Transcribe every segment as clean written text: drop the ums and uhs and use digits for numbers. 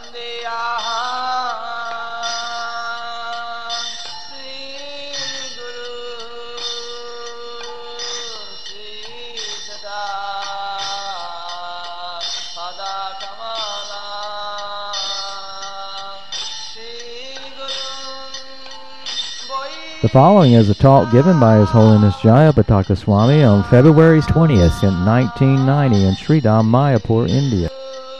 The following is a talk given by His Holiness Jayapataka Swami on February 20th in 1990 in Sridham, Mayapur, India.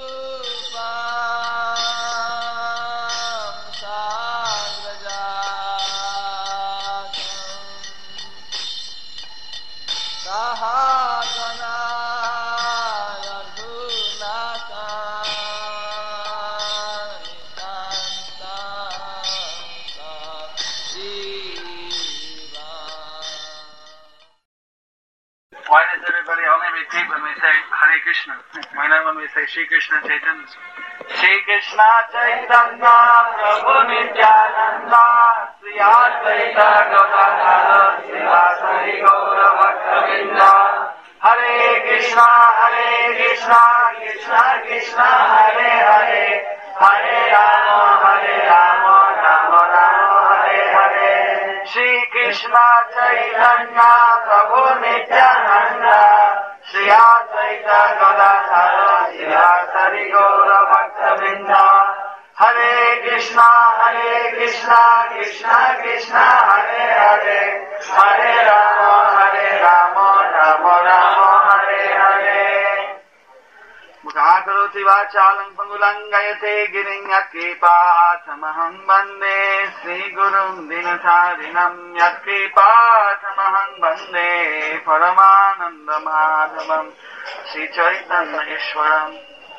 Why does everybody only repeat when we say Hare Krishna? Why not when we say Shri Krishna Chaitanya? Shri Krishna Chaitanya Prabhu Nityananda Sri Advaita Gadadhara Srivasari Gaura Bhaktavinda Hare Krishna Krishna Krishna Hare Hare Hare Rama Rama Rama Hare Hare Shri Krishna Chaitanya Prabhu Nityananda Shri Advaita Gadadhara Srivasari Gaura Bhaktavinda Hare Krishna Krishna Krishna Hare Hare Hare Rama Rama Hare Hare Mukhakaroti vachalam pangulangayate giring yatkripaathamaham vande Sri Gurum Dinatharinam yatkripaathamaham vande Paramananda Madhavam Sri Chaitanya Ishwaram.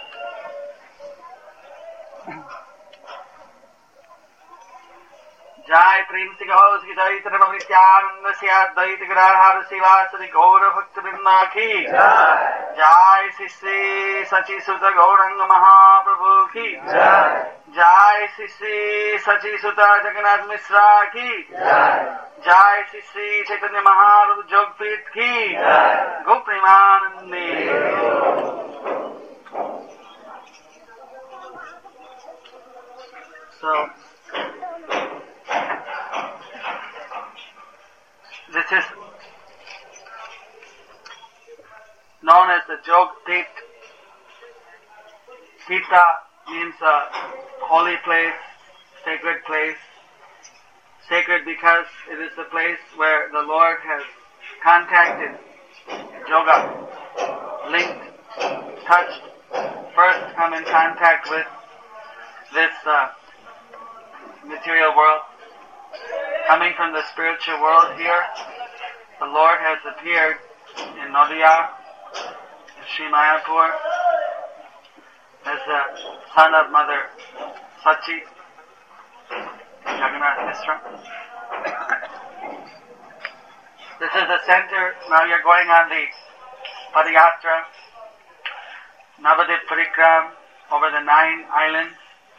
Jai Prem Se Gaho Sri Chaitanya Nityananda Sri Advaita Gadadhara Srivasari Gaura Bhaktavinda Ki Jai Sri Sachi Sutta Gauranga Mahaprabhu Ki Jai Sri Sachi Sutta Jagannath Mishra Ki Jai Sri Chaitanya Mahaprabhu Jogpreet Ki Gopremanande. So this is known as the Jog Tit. Tita means a holy place, sacred place. Sacred because it is the place where the Lord has contacted yoga, linked, touched, first come in contact with this material world. Coming from the spiritual world here, the Lord has appeared in Nadia, in Sri Mayapur, as the son of Mother Sachi, Jagannath Mishra. This is the center. Now you're going on the Padayatra, Navadip Parikram, over the 9 islands.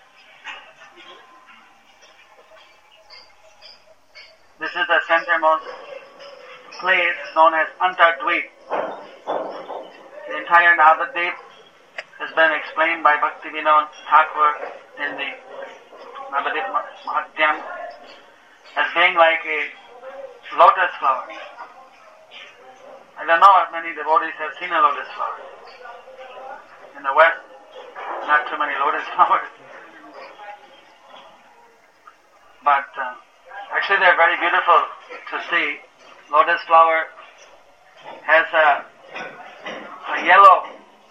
This is the centermost place known as Antardvip. The entire Navadip has been explained by Bhaktivinoda Thakur in the Navadip Mahatyam as being like a lotus flower. I don't know if many devotees have seen a lotus flower. In the West, not too many lotus flowers. But actually they're very beautiful to see. Lotus flower has a yellow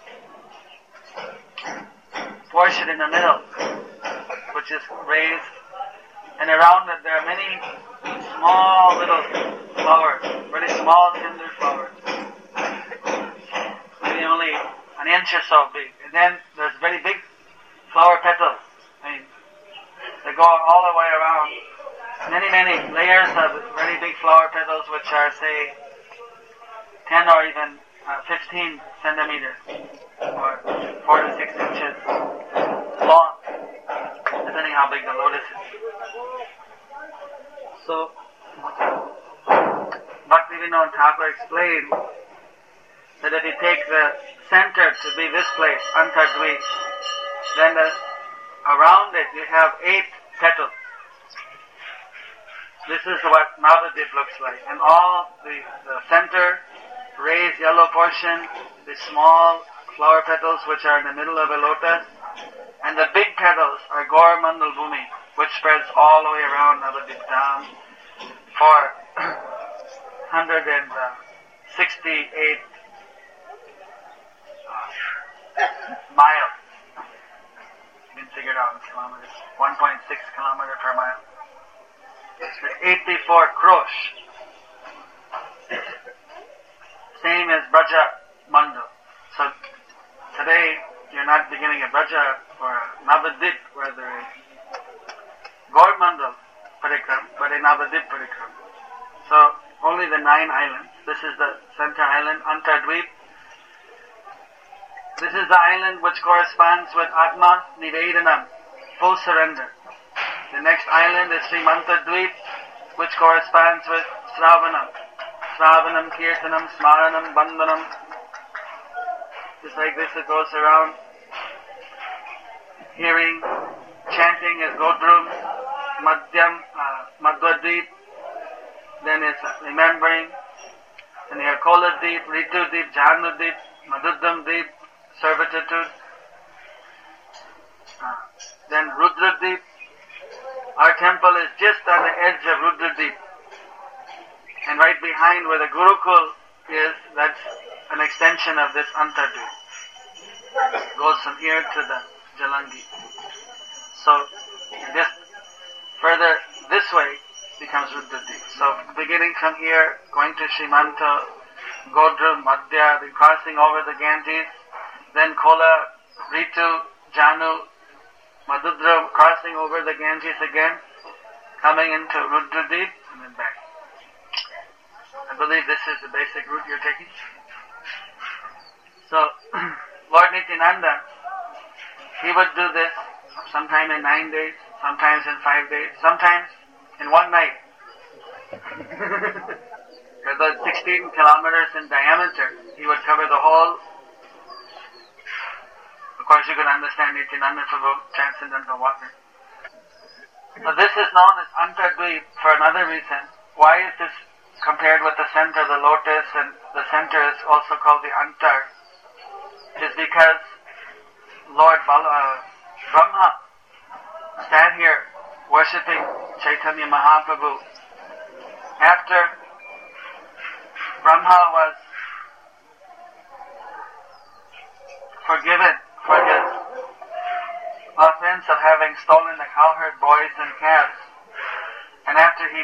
portion in the middle, which is raised, and around it there are many small little flowers, very small tender flowers, maybe only an inch or so big. And then there's very big flower petals. I mean, they go all the way around. Many layers of very big flower petals, which are, say, 10 or even 15 centimeters, or 4 to 6 inches long, depending how big the lotus is. So, Bhaktivinoda Thakur explained that if you take the center to be this place, Antardvip, then the around it you have 8 petals. This is what Navadip looks like. And all the center, raised yellow portion, the small flower petals which are in the middle of a lotus, and the big petals are Gaur Mandal Bhumi, which spreads all the way around Navadip Dham for 168 miles. You can figure it out in kilometers. 1.6 kilometer per mile. It's 84 krosh. Same as Braja Mandal. So today you're not beginning a Braja or a Navadip where there is Gaur Mandal Parikram, but a Navadip Parikram. So only the 9 islands. This is the center island, Antardweep. This is the island which corresponds with Atma Nivedanam, full surrender. The next island is Srimanta Dweep, which corresponds with Sravanam. Sravanam, Kirtanam, Smaranam, Bandhanam. Just like this it goes around. Hearing, chanting is Godrum, Madhyam, Madhwadweep. Then it's remembering. Then you have Kola Deep, Ritu Deep, Jhanu Deep, Madhudam Deep, servitude. Then Rudra Deep. Our temple is just on the edge of Rudra Deep. And right behind where the Gurukul is, that's an extension of this Antardweep. Goes from here to the Jalangi. So just further this way becomes Rudra Deep. So beginning from here, going to Srimanta, Godru, Madhya, then crossing over the Ganges, then Kola, Ritu, Janu, Madhudra, crossing over the Ganges again, coming into Rudra Deep, and then back. I believe this is the basic route you're taking. So, Lord Nityananda, he would do this sometime in 9 days, sometimes in 5 days, sometimes in one night. For those 16 kilometers in diameter, he would cover the whole. Of course, you can understand Nityananda Prabhu, transcendental water. So this is known as Antardweep for another reason. Why is this compared with the center, the lotus, and the center is also called the Antar? Is because Lord Brahma sat here worshipping Chaitanya Mahaprabhu. After Brahma was forgiven for his offense of having stolen the cowherd boys and calves, and after he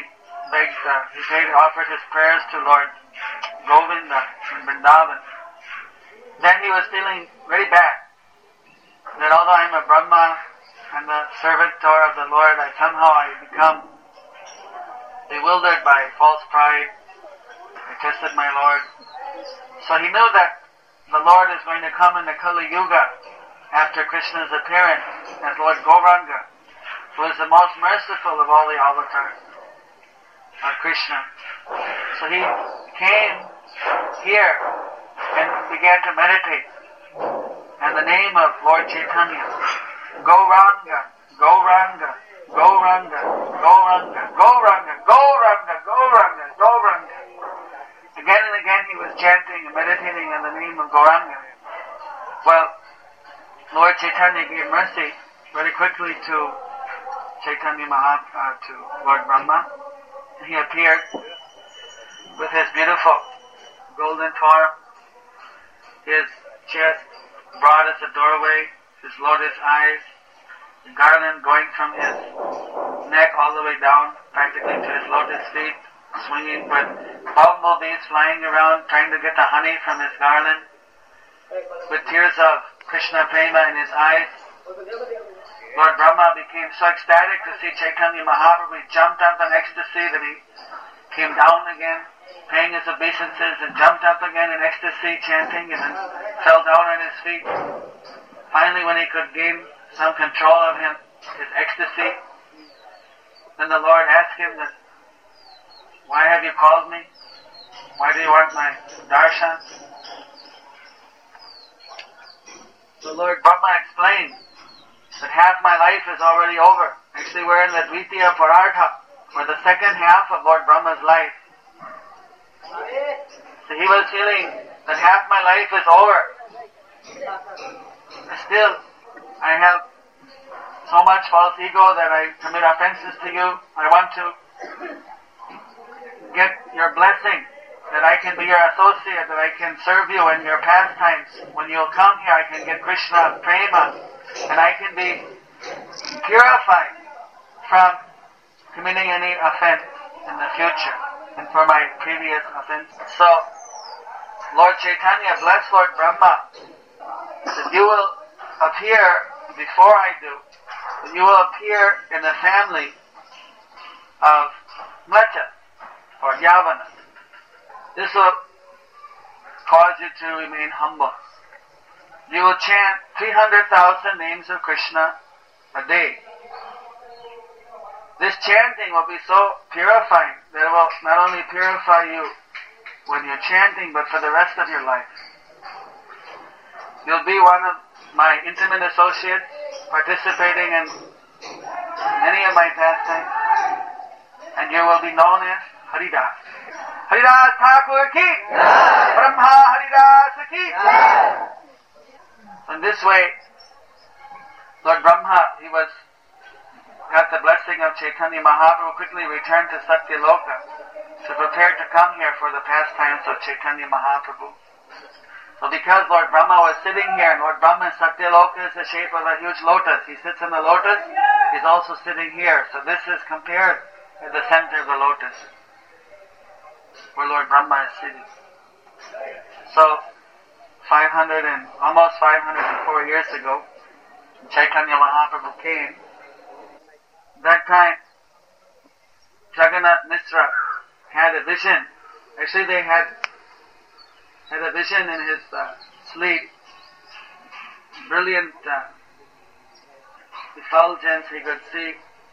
offered his prayers to Lord Govinda in Vrindavan, then he was feeling very bad that although I'm a Brahma and the servitor of the Lord, I become bewildered by false pride. I tested my Lord. So he knew that the Lord is going to come in the Kali Yuga after Krishna's appearance as Lord Gauranga, who is the most merciful of all the avatars of Krishna. So he came here and began to meditate. And the name of Lord Chaitanya, Gauranga, Gauranga, Gauranga, Gauranga, Gauranga, Gauranga, Gauranga, Gauranga. Again and again he was chanting and meditating on the name of Gauranga. Well, Lord Chaitanya gave mercy very quickly to Chaitanya to Lord Brahma. He appeared with his beautiful golden form, his chest broad as a doorway, his lotus eyes, the garland going from his neck all the way down, practically to his lotus feet, swinging with bumblebees flying around, trying to get the honey from his garland, with tears of Krishna Prema in his eyes. Lord Brahma became so ecstatic to see Chaitanya Mahaprabhu, he jumped up in ecstasy that he came down again, paying his obeisances, and jumped up again in ecstasy, chanting, and then fell down on his feet. Finally, when he could gain some control of his ecstasy, then the Lord asked him that, why have you called me? Why do you want my darshan? The Lord Brahma explained that half my life is already over. Actually, we're in the Dvitiya Parartha, or the second half of Lord Brahma's life. So he was feeling that half my life is over. Still, I have so much false ego that I commit offenses to you. I want to get your blessing, that I can be your associate, that I can serve you in your pastimes. When you'll come here, I can get Krishna prema, and I can be purified from committing any offense in the future and for my previous offense. So, Lord Chaitanya blessed Lord Brahma that you will appear before I do, that you will appear in the family of Mlecha or Yavana. This will cause you to remain humble. You will chant 300,000 names of Krishna a day. This chanting will be so purifying that it will not only purify you when you're chanting, but for the rest of your life. You'll be one of my intimate associates, participating in many of my pastimes, and you will be known as Haridas. Haridas Thakur ki, Brahma Haridas ki. In this way, Lord Brahma, he got the blessing of Chaitanya Mahaprabhu, quickly returned to Satyaloka to prepare to come here for the pastimes of Chaitanya Mahaprabhu. So because Lord Brahma was sitting here, and Lord Brahma's Satyaloka is the shape of a huge lotus. He sits in the lotus, he's also sitting here. So this is compared at the center of the lotus, where Lord Brahma is sitting. So, almost 504 years ago, Chaitanya Mahaprabhu came. That time, Jagannath Mishra had a vision. Actually, they had a vision in his sleep. Brilliant effulgence. He could see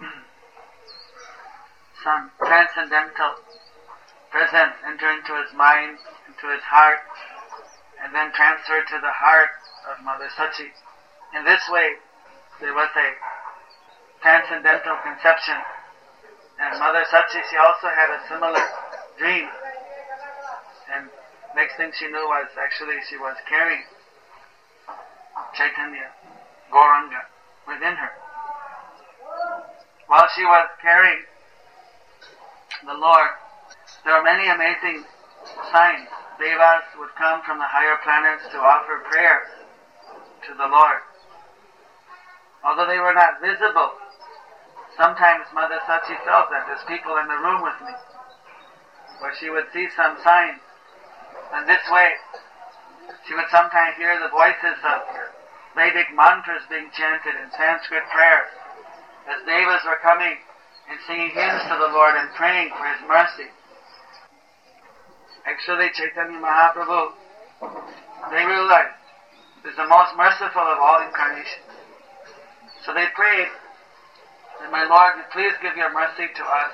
some transcendental presence enter into his mind, into his heart, and then transfer to the heart of Mother Sachi. In this way, there was a transcendental conception. And Mother Sachi, she also had a similar dream. And next thing she knew was actually she was carrying Chaitanya, Gauranga, within her. While she was carrying the Lord, there were many amazing signs. Devas would come from the higher planets to offer prayers to the Lord. Although they were not visible, sometimes Mother Sachi felt that there's people in the room with me, where she would see some signs. And this way, she would sometimes hear the voices of Vedic mantras being chanted in Sanskrit prayers, as Devas were coming and singing hymns to the Lord and praying for His mercy. Actually, Chaitanya Mahaprabhu, they realized He's the most merciful of all incarnations. So they prayed that, my Lord, please give your mercy to us.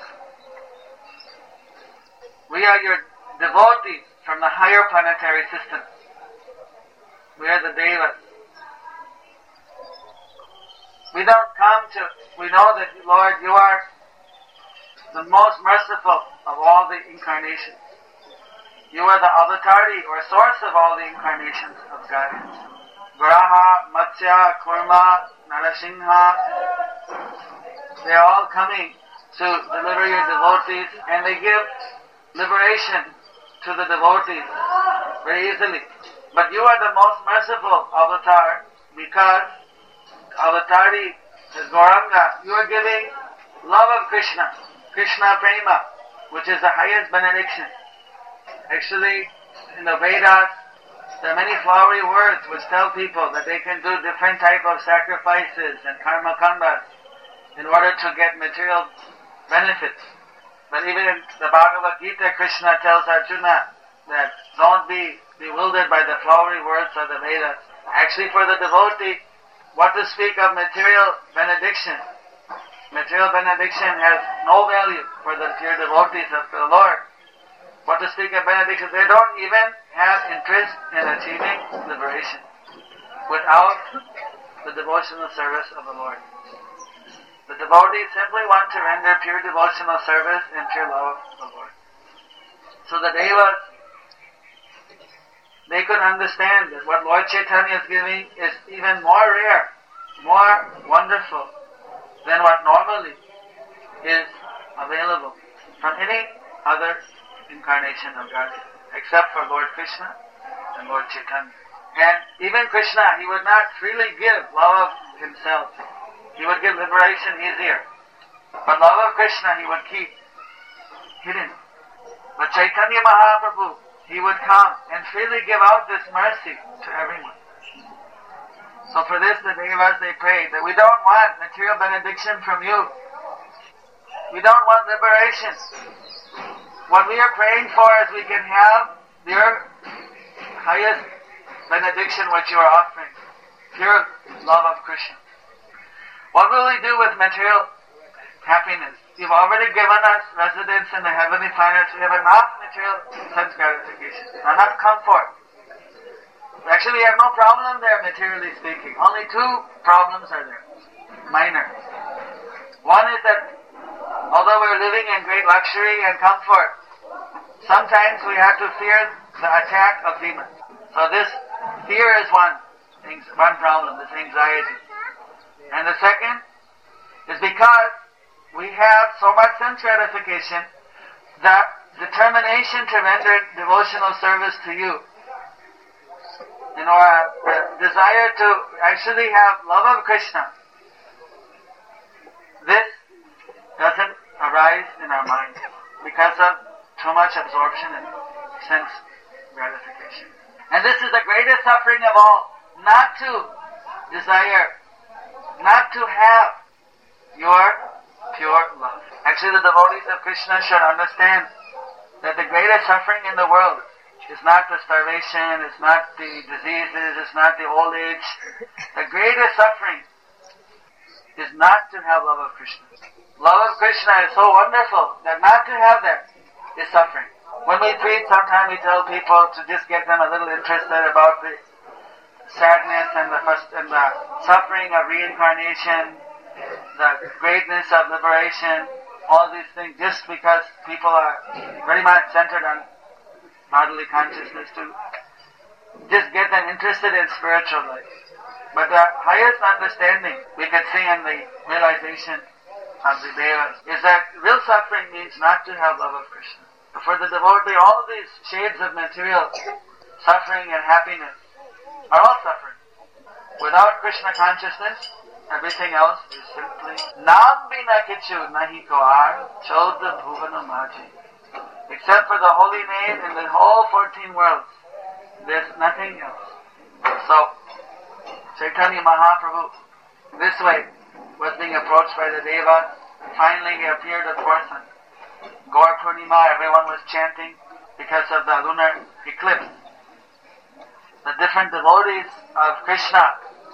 We are your devotees from the higher planetary system. We are the Devas. We know that, Lord, you are the most merciful of all the incarnations. You are the avatari, or source of all the incarnations of God. Varaha, Matsya, Kurma, Narasingha, they are all coming to deliver your devotees, and they give liberation to the devotees very easily. But you are the most merciful avatar, because avatari is Gauranga. You are giving love of Krishna, Krishna Prema, which is the highest benediction. Actually, in the Vedas, there are many flowery words which tell people that they can do different type of sacrifices and karma kandhas in order to get material benefits. But even in the Bhagavad Gita, Krishna tells Arjuna that don't be bewildered by the flowery words of the Vedas. Actually, for the devotee, what to speak of material benediction? Material benediction has no value for the pure devotees of the Lord. What to speak of benediction? They don't even have interest in achieving liberation. Without the devotional service of the Lord. The devotees simply want to render pure devotional service and pure love of the Lord. So the Devas, they could understand that what Lord Chaitanya is giving is even more rare, more wonderful than what normally is available from any other incarnation of God, except for Lord Krishna and Lord Chaitanya. And even Krishna, he would not freely give love of himself. He would give liberation easier. But love of Krishna he would keep hidden. But Chaitanya Mahaprabhu, he would come and freely give out this mercy to everyone. So for this the Devas, they prayed that we don't want material benediction from you. We don't want liberation. What we are praying for is we can have your highest benediction which you are offering. Pure love of Krishna. What will we do with material happiness? You've already given us residence in the heavenly planets. We have enough material sense gratification, enough comfort. Actually, we have no problem there, materially speaking. Only two problems are there, minor. One is that although we're living in great luxury and comfort, sometimes we have to fear the attack of demons. So this fear is one problem, this anxiety. And the second is because we have so much sense gratification, that determination to render devotional service to you, the desire to actually have love of Krishna, this doesn't arise in our mind because of too much absorption in sense gratification. And this is the greatest suffering of all, not to desire, not to have your pure love. Actually, the devotees of Krishna should understand that the greatest suffering in the world is not the starvation, it's not the diseases, it's not the old age. The greatest suffering is not to have love of Krishna. Love of Krishna is so wonderful that not to have that is suffering. When we preach, sometimes we tell people to just get them a little interested about the sadness and the suffering of reincarnation, the greatness of liberation, all these things, just because people are very much centered on bodily consciousness, to just get them interested in spiritual life. But the highest understanding we could see in the realization of the Devas is that real suffering means not to have love of Krishna. For the devotee, all of these shades of material suffering and happiness are all suffering. Without Krishna consciousness, everything else is simply Nam bina kichu nahi koar chodha bhuvana maji. Except for the holy name in the whole 14 worlds, there's nothing else. So, Chaitanya Mahaprabhu, this way, was being approached by the Devas. Finally he appeared at Porson. Gaur Purnima, everyone was chanting because of the lunar eclipse. The different devotees of Krishna,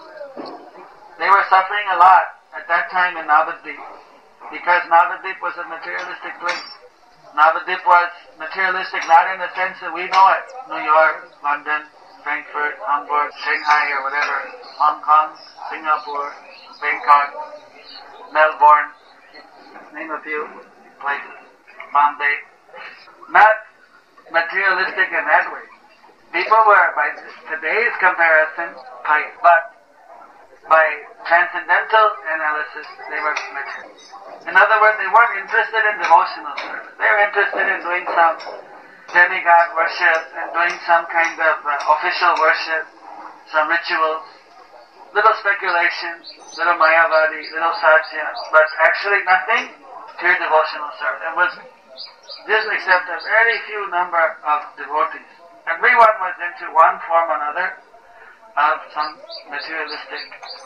they were suffering a lot at that time in Navadvip, because Navadvip was a materialistic place. Navadvip was materialistic not in the sense that we know it. New York, London, Frankfurt, Hamburg, Shanghai or whatever, Hong Kong, Singapore, Bangkok, Melbourne, name a few places, Bombay. Not materialistic in that way. People were, by today's comparison, pious, but by transcendental analysis, they were material. In other words, they weren't interested in devotional service. They were interested in doing some demigod worship and doing some kind of official worship, some rituals, little speculations, little mayavadi, little satya, but actually nothing pure devotional service. It was just except a very few number of devotees. Everyone was into one form or another of some materialistic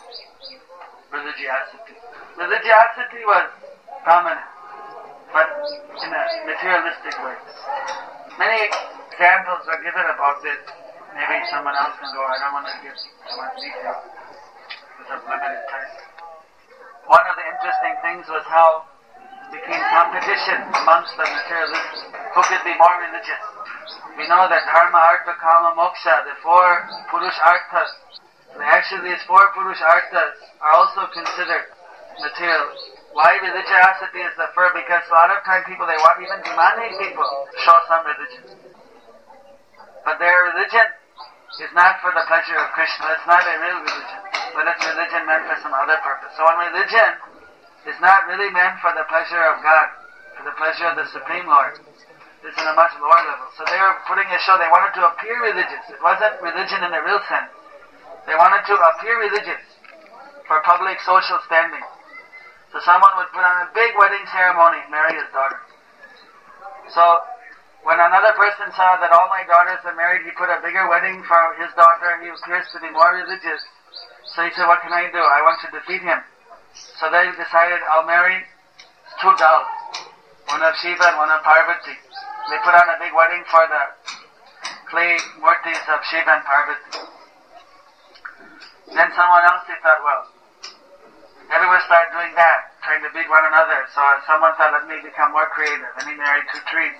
religiosity. Religiosity was prominent, but in a materialistic way. Many examples are given about this. Maybe someone else can go. I don't want to give too much detail because of limited time. One of the interesting things was how it became competition amongst the materialists. Who could be more religious? We know that dharma, artha, kama, moksha, the four purush arthas, And actually these four Purush arthas are also considered material. Why religiosity is the first? Because a lot of times people, they want even demanding people to show some religion. But their religion is not for the pleasure of Krishna. It's not a real religion. But it's religion meant for some other purpose. So when religion is not really meant for the pleasure of God, for the pleasure of the Supreme Lord, it's in a much lower level. So they were putting a show, they wanted to appear religious. It wasn't religion in a real sense. They wanted to appear religious for public social standing. So someone would put on a big wedding ceremony and marry his daughter. So when another person saw that all my daughters are married, he put a bigger wedding for his daughter. He appears to be more religious. So he said, what can I do? I want to defeat him. So they decided, I'll marry two dolls. One of Shiva and one of Parvati. They put on a big wedding for the clay murtis of Shiva and Parvati. Then someone else, they thought, well, everyone started doing that, trying to beat one another. So someone thought, let me become more creative. And he married two trees.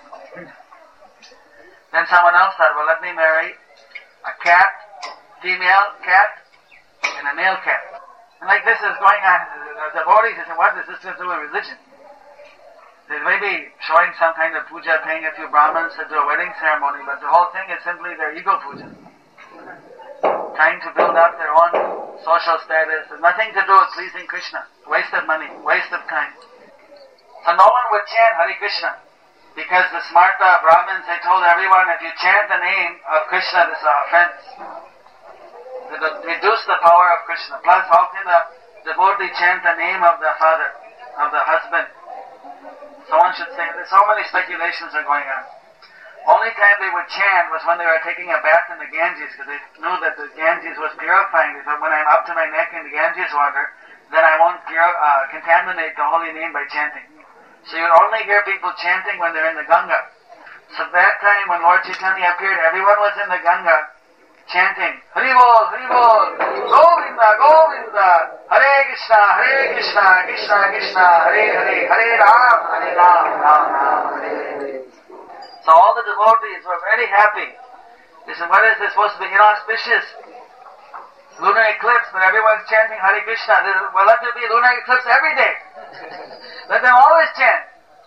Then someone else thought, well, let me marry a cat, female cat, and a male cat. And like this is going on, the devotees said, what does this have to do with religion? They may be showing some kind of puja, paying a few Brahmins to do a wedding ceremony, but the whole thing is simply their ego puja. Trying to build up their own social status. There's nothing to do with pleasing Krishna. Waste of money, waste of time. So no one would chant Hare Krishna. Because the Smarta Brahmins, they told everyone, if you chant the name of Krishna, this is an offense. It will reduce the power of Krishna. Plus, how can a devotee chant the name of the father, of the husband? Someone should say, so many speculations are going on. Only time they would chant was when they were taking a bath in the Ganges, because they knew that the Ganges was purifying. They thought, when I'm up to my neck in the Ganges water, then I won't contaminate the holy name by chanting. So you would only hear people chanting when they're in the Ganga. So that time when Lord Chaitanya appeared, everyone was in the Ganga chanting, Hari Bol, Govinda, Govinda, Hare Krishna, Krishna Krishna, Hare Hare, Hare Ram, Ram Ram, Hare Hare. So all the devotees were very happy. They said, what is this supposed to be inauspicious? Lunar eclipse, but everyone's chanting Hare Krishna. They said, well, let there be lunar eclipse every day. Let them always chant.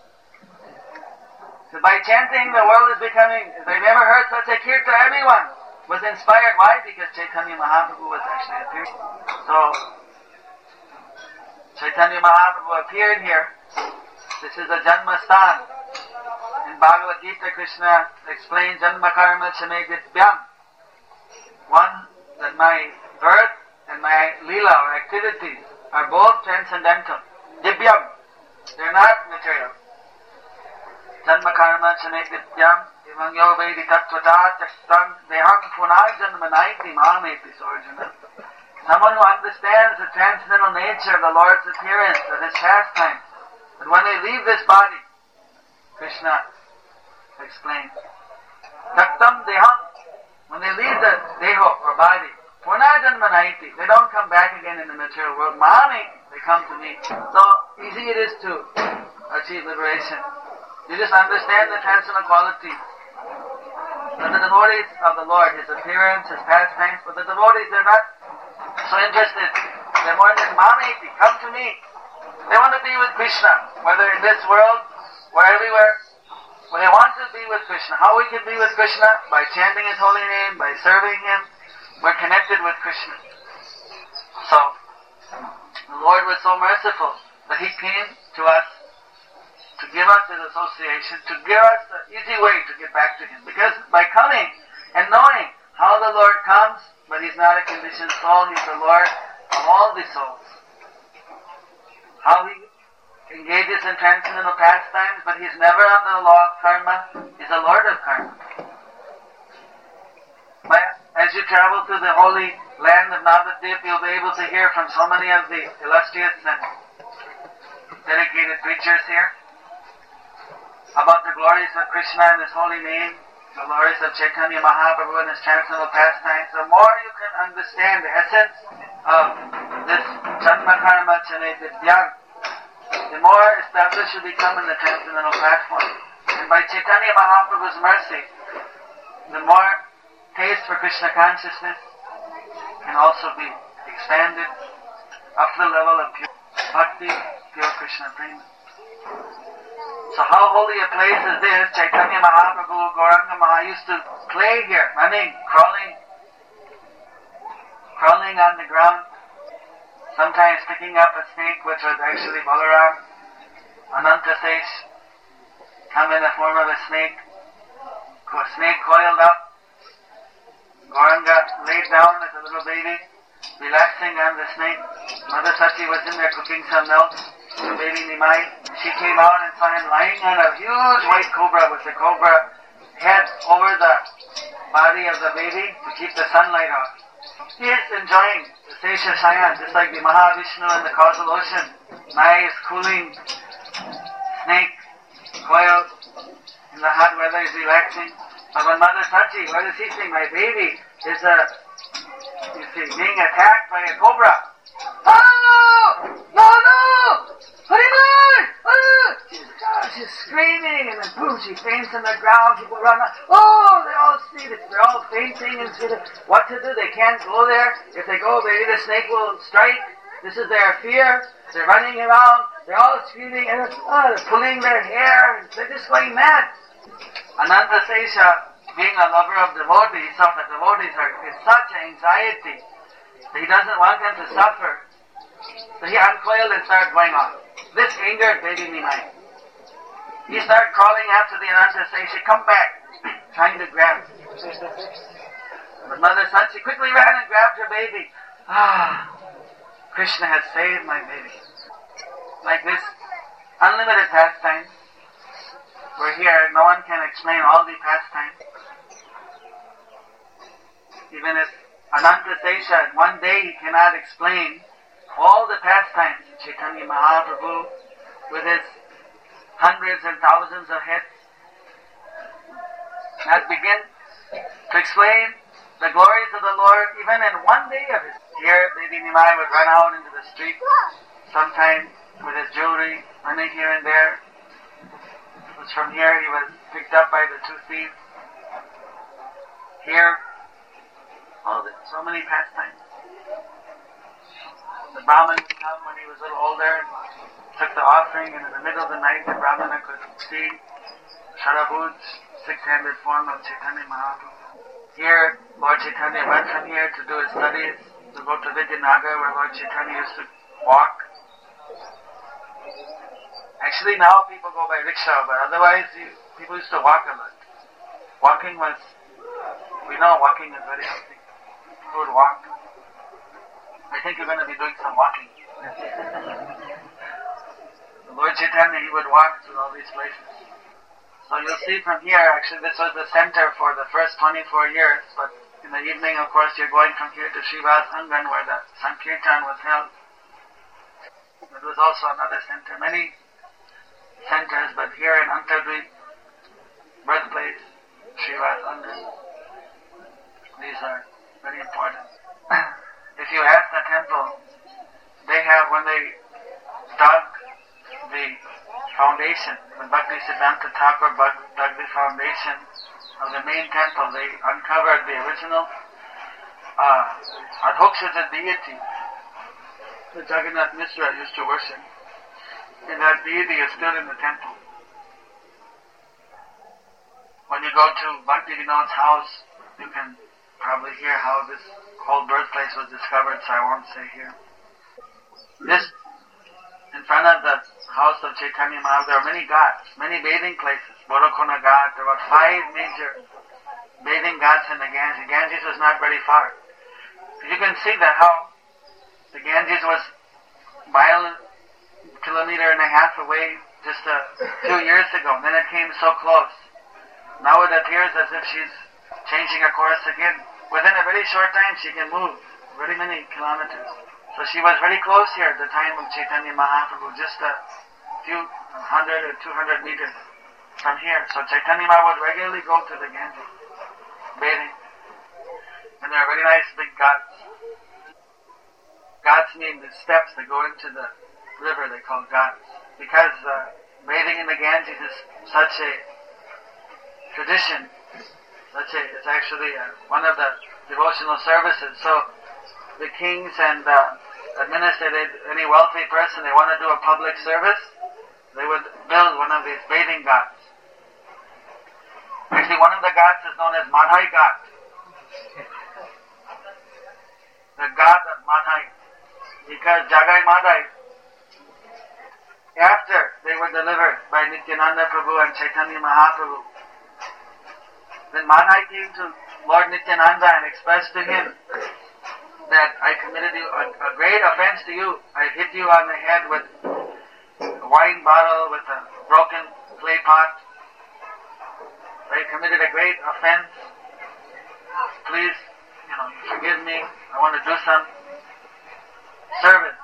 So by chanting, the world is becoming, they never heard such a kirtan. Everyone was inspired. Why? Because Chaitanya Mahaprabhu was actually appearing. So, Chaitanya Mahaprabhu appeared here. This is a Janmastan. In Bhagavad Gita, Krishna explains Janma Karma Chame Divyam. One, that my birth and my lila or activities are both transcendental. Divyam. They're not material. Janma karma chane divyam evam yo vedi tattvata chaktan deham punai janmanaiti mameti sorjana. Someone who understands the transcendental nature of the Lord's appearance, of His pastime, that when they leave this body, Krishna explains, taktam deham, when they leave the deho or body, punai janmanaiti, they don't come back again in the material world. Mami, they come to me. So easy it is to achieve liberation. You just understand the transcendental qualities. But the devotees of the Lord, His appearance, His pastimes, but the devotees, they're not so interested. They're more than Mamiti, come to me. They want to be with Krishna, whether in this world or everywhere. When they want to be with Krishna, how we can be with Krishna? By chanting His holy name, by serving Him. We're connected with Krishna. So, the Lord was so merciful that He came to us to give us His association, to give us the easy way to get back to Him. Because by coming and knowing how the Lord comes, but He's not a conditioned soul, He's the Lord of all the souls. How He engages in transcendental pastimes, but He's never under the law of karma, He's the Lord of karma. As you travel through the holy land of Navadvip, you'll be able to hear from so many of the illustrious and dedicated preachers here about the glories of Krishna and His holy name, the glories of Chaitanya Mahaprabhu and His transcendental pastimes. The more you can understand the essence of this Janma Karma Chane Divyam, the more established you become in the transcendental platform. And by Chaitanya Mahaprabhu's mercy, the more taste for Krishna consciousness, can also be expanded up to the level of pure bhakti, pure Krishna prema. So how holy a place is this? Chaitanya Mahaprabhu, Gauranga Maha used to play here, running, crawling on the ground, sometimes picking up a snake, which was actually Balaram. Anantasesh come in the form of a snake coiled up. Gauranga laid down as a little baby, relaxing on the snake. Mother Sachi was in there cooking some milk. The baby Nimai, she came out and saw him lying on a huge white cobra with the cobra head over the body of the baby to keep the sunlight off. He is enjoying the Sesha Shayan, just like the Mahavishnu in the causal ocean. Nice, cooling snake, coiled in the hot weather, is relaxing. But when Mother Sachi, what does he see? My baby is being attacked by a cobra. Oh! No! She's screaming, and then boom, she faints on the ground. People run out. Oh, they all see it. They're all fainting and see what to do. They can't go there. If they go, maybe the snake will strike. This is their fear. They're running around. They're all screaming and they're pulling their hair. And they're just going mad. Anantasesha, being a lover of devotees, some of the devotees are in such anxiety that he doesn't want them to suffer. So he uncoiled and started going on. This angered baby Nimai. He started crawling after the Anantasesha, come back, trying to grab him. But Mother Sachi quickly ran and grabbed her baby. Krishna has saved my baby. Like this, unlimited pastime. We're here, no one can explain all the pastimes. Even if Anantasesha, one day he cannot explain all the pastimes. Chaitanya Mahaprabhu, with his hundreds and thousands of heads, that begin to explain the glories of the Lord even in one day of his. Here, Lady Nimai would run out into the street, sometimes with his jewelry, running here and there. It was from here he was picked up by the two thieves. Here, so many pastimes. The Brahman would come when he was a little older, took the offering, and in the middle of the night the Brahmana could see Sharabuj, six-handed form of Chaitanya Mahaprabhu. Here, Lord Chaitanya went from here to do his studies, to go to Vidyanagar where Lord Chaitanya used to walk. Actually now people go by rickshaw, but otherwise people used to walk a lot. Walking was, we know walking is very healthy. People would walk. I think you're going to be doing some walking. Lord Chaitanya, he would walk through all these places. So you'll see from here, actually this was the center for the first 24 years, but in the evening, of course, you're going from here to Srivas Angan where the Sankirtan was held. It was also another center, many centers, but here in Antardweep, birthplace, Srivas Angan, these are very important. If you ask the temple, they have, when they dug the foundation, when Bhakti Siddhanta Thakur dug the foundation of the main temple, they uncovered the original Adhokshata deity that Jagannath Mishra used to worship. And that deity is still in the temple. When you go to Bhakti Vinod's house, you can probably hear how this whole birthplace was discovered, so I won't say here. This, in front of the house of Chaitanya Mahaprabhu, there are many ghats, many bathing places. Bodhakona Ghat, there were 5 major bathing ghats in the Ganges. Ganges was not very far. You can see that how the Ganges was kilometer and a half away just a few years ago. Then it came so close. Now it appears as if she's changing her course again. Within a very short time she can move very many kilometers. So she was very close here at the time of Chaitanya Mahaprabhu, just a few 100 or 200 meters from here. So Chaitanya Mahaprabhu would regularly go to the Ganges, bathing. And there are very nice big ghats. Ghats mean the steps that go into the river, they call ghats. Because bathing in the Ganges is such a tradition, it's actually one of the devotional services. So the kings and administrators, any wealthy person, they want to do a public service, they would build one of these bathing ghats. Actually, one of the ghats is known as Madhai Ghat. The Ghat of Madhai. Because Jagai Madhai, after they were delivered by Nityananda Prabhu and Chaitanya Mahaprabhu, then Madhai came to Lord Nityananda and expressed to him that I committed you a great offense to you. I hit you on the head with a wine bottle, with a broken clay pot. I committed a great offense. Please, forgive me. I want to do some service.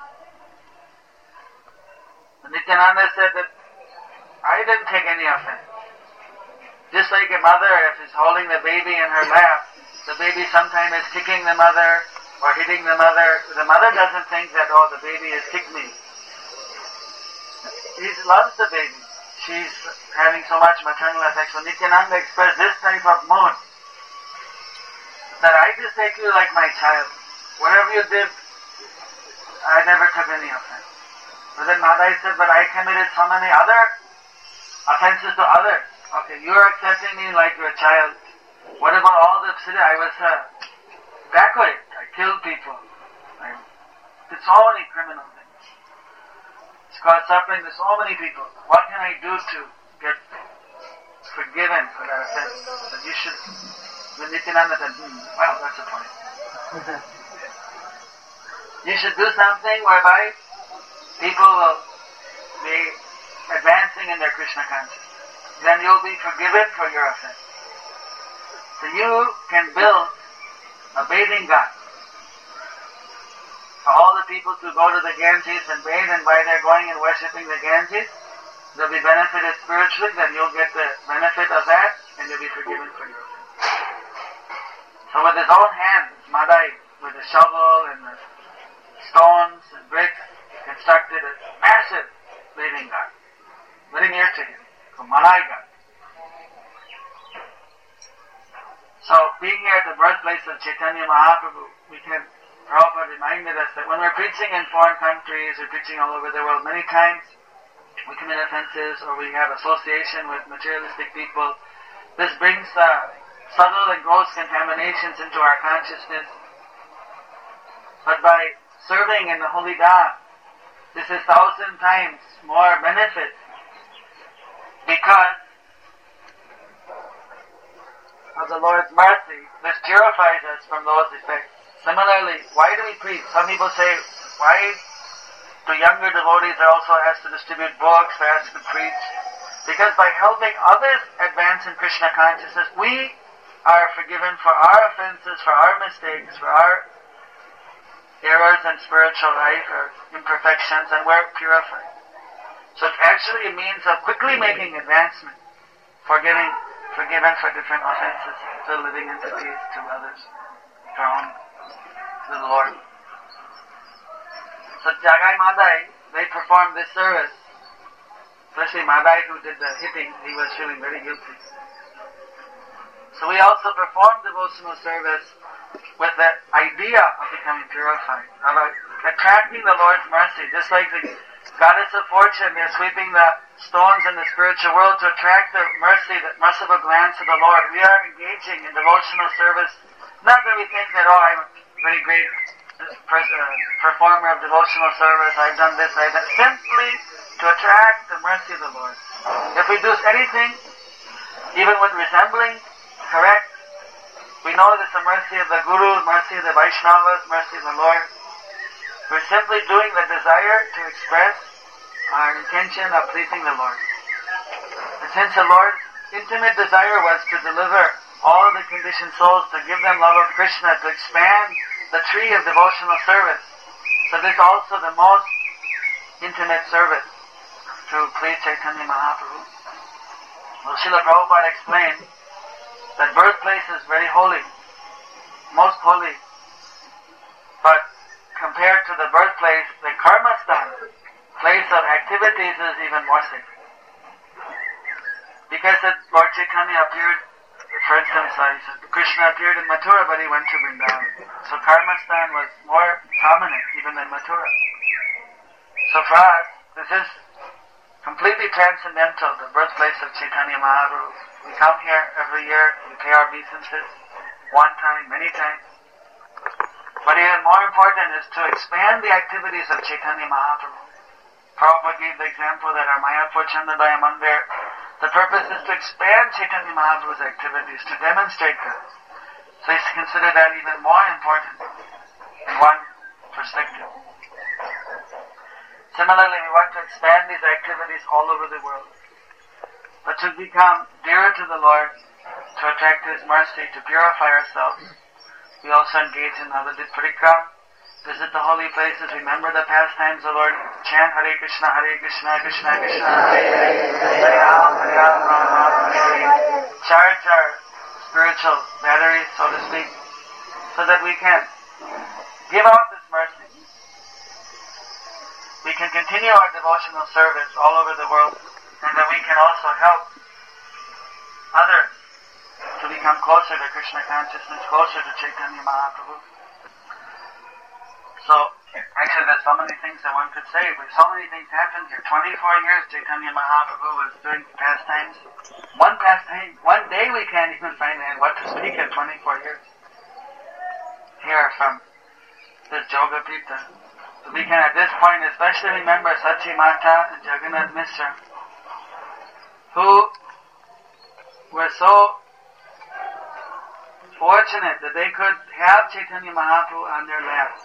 And Nityananda said that I didn't take any offense. Just like a mother, if she's holding the baby in her lap, the baby sometimes is kicking the mother or hitting the mother. The mother doesn't think that, oh, the baby has kicked me. She loves the baby. She's having so much maternal affection. Nityananda expressed this type of mood, that I just take you like my child. Whatever you did, I never took any offense. But then Madhai said, but I committed so many other offenses to others. Okay, you're accepting me like you're a child. What about all the city? I was backward. I killed people. I did so many criminal things. It's caused suffering to so many people. What can I do to get forgiven for that offense? That you should. When Nityananda said, well, that's the point. You should do something whereby people will be advancing in their Krishna consciousness. Then you'll be forgiven for your offense. So you can build a bathing ghat for all the people to go to the Ganges and bathe, and by their going and worshipping the Ganges, they'll be benefited spiritually, then you'll get the benefit of that, and you'll be forgiven for your offense. So with his own hands, Madhai, with the shovel and the stones and bricks, constructed a massive bathing ghat, very near to him, called Madhai Ghat. So being here at the birthplace of Chaitanya Mahaprabhu, Prabhupada reminded us that when we're preaching in foreign countries, we're preaching all over the world, many times we commit offenses or we have association with materialistic people. This brings subtle and gross contaminations into our consciousness. But by serving in the Holy Dham, this is 1,000 times more benefit, because of the Lord's mercy. This purifies us from those effects. Similarly, why do we preach? Some people say, why do younger devotees are also asked to distribute books, they're asked to preach? Because by helping others advance in Krishna consciousness, we are forgiven for our offenses, for our mistakes, for our errors in spiritual life or imperfections, and we're purified. So it's actually a means of quickly making advancement, forgiven for different offenses, to living entities, to others, to the Lord. So Jagai Madhai, they performed this service. Especially Madhai, who did the hitting, he was feeling very guilty. So we also performed devotional service with the idea of becoming purified, of attracting the Lord's mercy, just like the goddess of fortune, they're sweeping the stones in the spiritual world to attract the mercy, the merciful glance of the Lord. We are engaging in devotional service, not that we think that, I'm a very great performer of devotional service, I've done this, I've done, simply to attract the mercy of the Lord. If we do anything, even when resembling correct, we know that it's the mercy of the Guru, mercy of the Vaishnavas, mercy of the Lord. We're simply doing the desire to express our intention of pleasing the Lord. And since the Lord's intimate desire was to deliver all of the conditioned souls, to give them love of Krishna, to expand the tree of devotional service, so this is also the most intimate service to please Chaitanya Mahaprabhu. Well, Srila Prabhupada explained that birthplace is very holy, most holy, but compared to the birthplace, the karmasthana, place of activities, is even more sacred. Because Lord Chaitanya appeared referred to himself, he said, Krishna appeared in Mathura, but he went to Vrindavan. So Karmastan was more prominent even than Mathura. So for us, this is completely transcendental, the birthplace of Chaitanya Mahaprabhu. We come here every year, we pay our obeisances, one time, many times. But even more important is to expand the activities of Chaitanya Mahaprabhu. Prabhupada gave the example that our Mayapur Chandabaya Mandir, the purpose is to expand Chaitanya Mahaprabhu's activities, to demonstrate that. So he's considered that even more important in one perspective. Similarly, we want to expand these activities all over the world. But to become dearer to the Lord, to attract His mercy, to purify ourselves, we also engage in Navadip Parikram, visit the holy places, remember the pastimes of the Lord, chant Hare Krishna, Krishna Krishna, Hare Hare, Hare Ram, Hare Hare. Charge our spiritual batteries, so to speak, so that we can give out this mercy. We can continue our devotional service all over the world, and that we can also help others to become closer to Krishna consciousness, closer to Chaitanya Mahaprabhu. So, actually there's so many things that one could say, but so many things happened here. 24 years Chaitanya Mahaprabhu was doing pastimes. One pastime, one day we can't even find out what to speak of 24 years. Here from this Yoga Pita. So we can at this point especially remember Sachi Mata and Jagannath Mishra, who were so fortunate that they could have Chaitanya Mahaprabhu on their laps.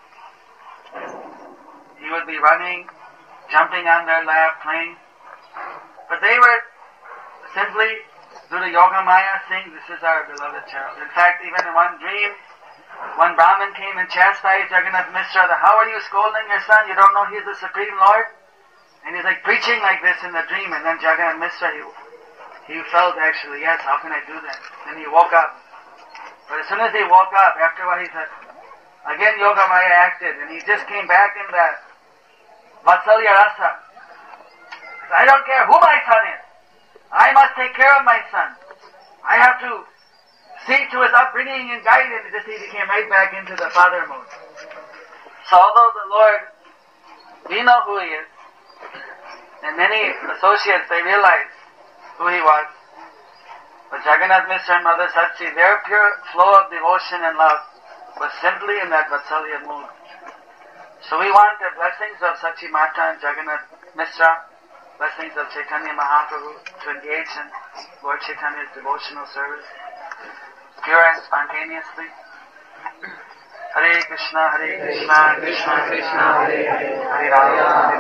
He would be running, jumping on their lap, playing. But they were simply, through the Yoga Maya, saying, this is our beloved child. In fact, even in one dream, one Brahmin came and chastised Jagannath Mishra, that, how are you scolding your son? You don't know he's the Supreme Lord? And he's like preaching like this in the dream. And then Jagannath Mishra, he felt actually, yes, how can I do that? And he woke up. But as soon as he woke up, after a while he said, again Yoga Maya acted, and he just came back in that Vatsalya Rasa. I don't care who my son is. I must take care of my son. I have to see to his upbringing and guidance. Just he became right back into the father mode. So although the Lord, we know who He is, and many associates, they realize who He was, but Jagannath Mishra and Mother Sachi, their pure flow of devotion and love was simply in that Vatsalya mood. So we want the blessings of Sachi Mata and Jagannath Mishra, blessings of Chaitanya Mahaprabhu, to engage in Lord Chaitanya's devotional service, pure and spontaneously. Hare Krishna, Krishna Krishna, Hare Hare, Hare Ram,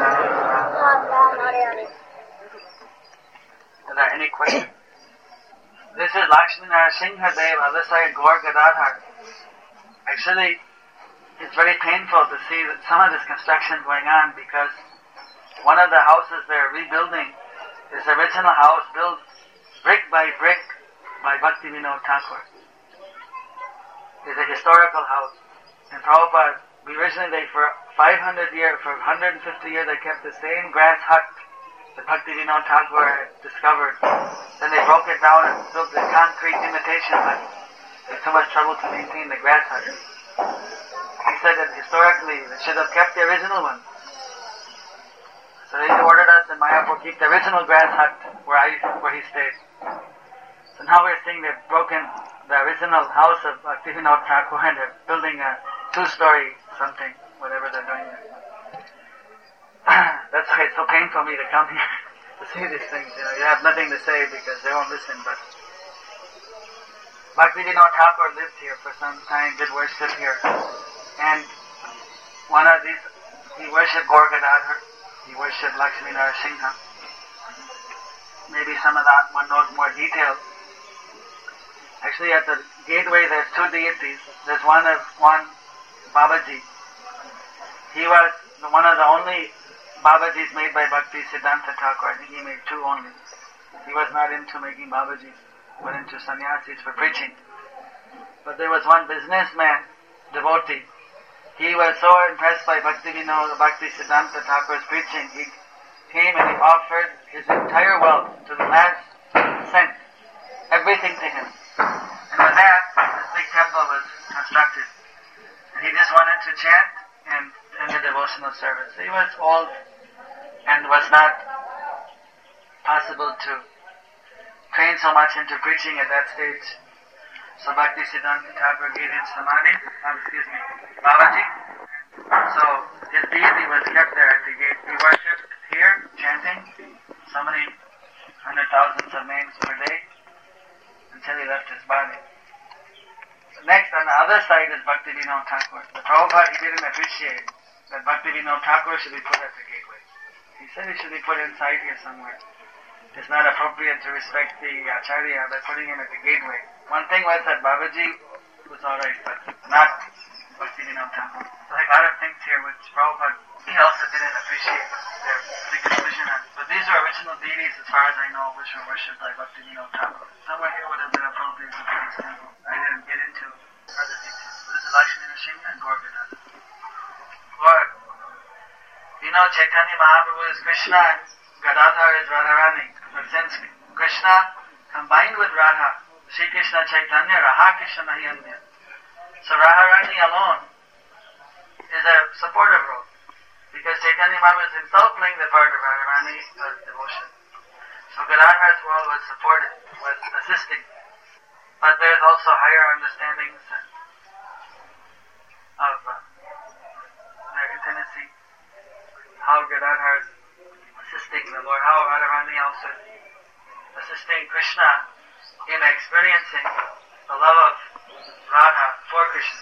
Hare Ram. Are there any questions? This is Lakshmi Narasimha Dev, other side Gaur Gadadhar. Actually, it's very painful to see that some of this construction going on, because one of the houses they're rebuilding is the original house built brick by brick by Bhakti Vinod Thakur. It's a historical house. And Prabhupada, for 500 years, for 150 years, they kept the same grass hut that Bhakti Vinod Thakur had discovered. Then they broke it down and built a concrete imitation hut. It's too much trouble to maintain the grass hut. He said that historically they should have kept the original one. So they ordered us in Mayapur keep the original grass hut where he stayed. So now we're seeing they've broken the original house of Bhakti Vinod Thakur and they're building a 2-story something, whatever they're doing there. That's why it's so painful for me to come here to see these things. You have nothing to say because they won't listen, but Bhakti Vinod Thakur lived here for some time, did worship here. And one of these, he worshipped Gaur Gadadhar, he worshipped Lakshmi Narasimha. Maybe some of that one knows more details. Actually, at the gateway there's 2 deities. There's one Babaji. He was one of the only Babajis made by Bhakti Siddhanta Thakur. I think he made 2 only. He was not into making Babajis, but into sannyasis for preaching. But there was one businessman, devotee. He was so impressed by Bhakti Siddhanta Thakur's preaching, he came and he offered his entire wealth to the last cent everything to him. And with that, this big temple was constructed. And he just wanted to chant and the devotional service. He was old and was not possible to train so much into preaching at that stage. So Bhakti Siddhanta Thakur gave him Samadhi, Babaji. So his deity was kept there at the gate. He worshipped here, chanting so many 100,000s of names per day until he left his body. Next, on the other side is Bhakti Vinod Thakur. The Prabhupada, he didn't appreciate that Bhakti Vinod Thakur should be put at the gateway. He said he should be put inside here somewhere. It's not appropriate to respect the Acharya by putting him at the gateway. One thing was that Babaji was alright, but not Bhakti Vinod Thakur. So like a lot of things here which Prabhupada, he also didn't appreciate their conclusion on. But these are original deities as far as I know which were worshipped by Bhakti Vinod Thakur. Somewhere here would have been appropriate to put his temple. I didn't get into further details. So this is Lakshmi Nrsimha and Gorgadana. Lord, you know Chaitanya Mahaprabhu is Krishna and Gadadhar is Radharani. But since Krishna combined with Radha, Sri Krishna Chaitanya, Raha Krishna Nahi Anya. So Radharani alone is a supportive role. Because Chaitanya Mahaprabhu is himself playing the part of Radharani as devotion. So Gadadhar's role was supportive, was assisting. But there's also higher understandings of their intimacy. How Gadadhar is assisting the Lord, how Radharani also assisting Krishna in experiencing the love of Radha for Krishna.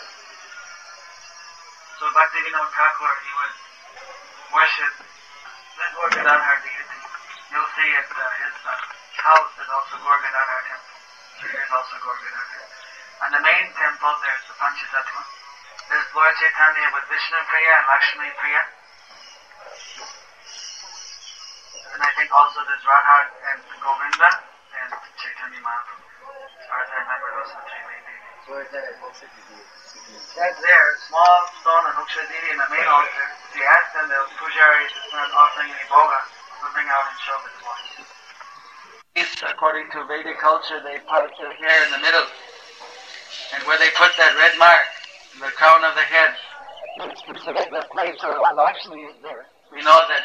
So Bhakti Vinod Thakur, he would worship the Gaur Gadadhar deity. You'll see at his house is also Gaur Gadadhar temple. So here's also Gaur Gadadhar. On the main temple there's the Panchatattva. There's Lord Chaitanya with Vishnu Priya and Lakshmi Priya. And I think also there's Radha and Govinda and Chaitanya Mahaprabhu. As far as I remember, those are the three main deities. Where is that? That's there, small stone and Hoksha deity in the main altar. If you ask them, the pujari is not offering any bhoga, will bring out and show the devotees. According to Vedic culture, they put their hair in the middle. And where they put that red mark, the crown of the head, the place where Lakshmi is there. We know that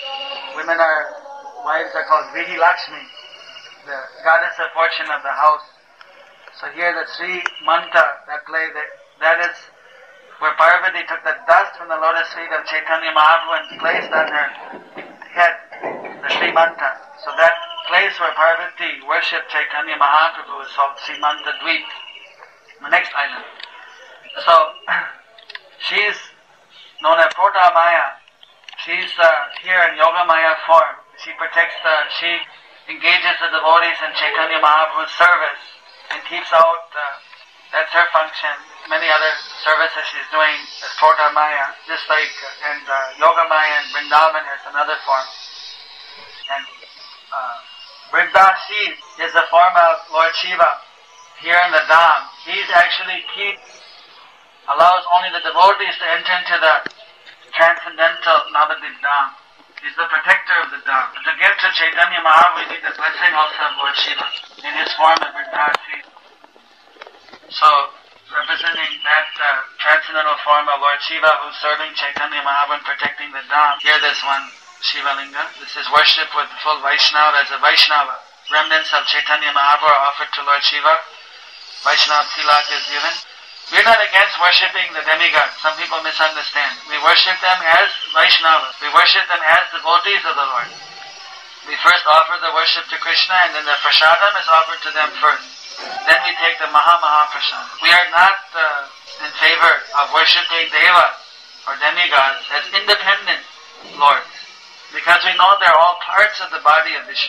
wives are called Vihi Lakshmi, the goddess of fortune of the house. So here the Sri Manta, that is where Parvati took the dust from the lotus feet of Chaitanya Mahaprabhu and placed on her head, the Sri Manta. So that place where Parvati worshipped Chaitanya Mahaprabhu is called Sri Manta Dweep, the next island. So she's known as Prota Maya. She's here in Yoga Maya form. She engages the devotees in Chaitanya Mahaprabhu's service and keeps out, that's her function. Many other services she's doing as Prota Maya, just like, and Yoga Maya and Vrindavan has another form. And Brigdasi is a form of Lord Shiva here in the Dham. He's actually allows only the devotees to enter into the transcendental Navadip Dham. He's the protector of the Dham. To get to Chaitanya Mahaprabhu, we need the blessing also of Lord Shiva in his form of Vrindavan. So, representing that transcendental form of Lord Shiva who's serving Chaitanya Mahaprabhu and protecting the Dham. Here this one, Shiva Linga. This is worship with the full Vaishnava as a Vaishnava. Remnants of Chaitanya Mahaprabhu are offered to Lord Shiva. Vaishnava Tilak is given. We're not against worshipping the demigods. Some people misunderstand. We worship them as Vaishnavas. We worship them as devotees of the Lord. We first offer the worship to Krishna and then the prasadam is offered to them first. Then we take the Maha Prasad. We are not in favor of worshipping devas or demigods as independent lords, because we know they're all parts of the body of Vishnu.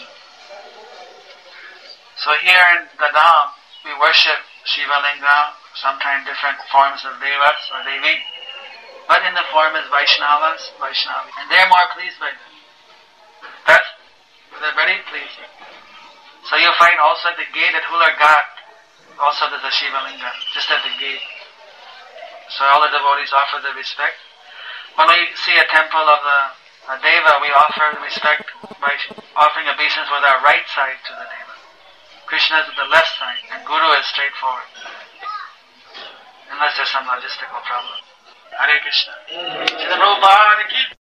So here in the Dham, we worship Shiva Linga, sometimes different forms of devas or devi, but in the form as Vaishnavas, Vaishnavi, and they're more pleased by that. They're very pleased. So you'll find also at the gate at Hular Ghat, also there's a Shiva Linga, just at the gate. So all the devotees offer the respect. When we see a temple of a deva, we offer respect by offering obeisance with our right side to the deva. Krishna is to the left side, and Guru is straightforward. Unless there's some logistical problem. Hare Krishna. Srila Prabhupada ki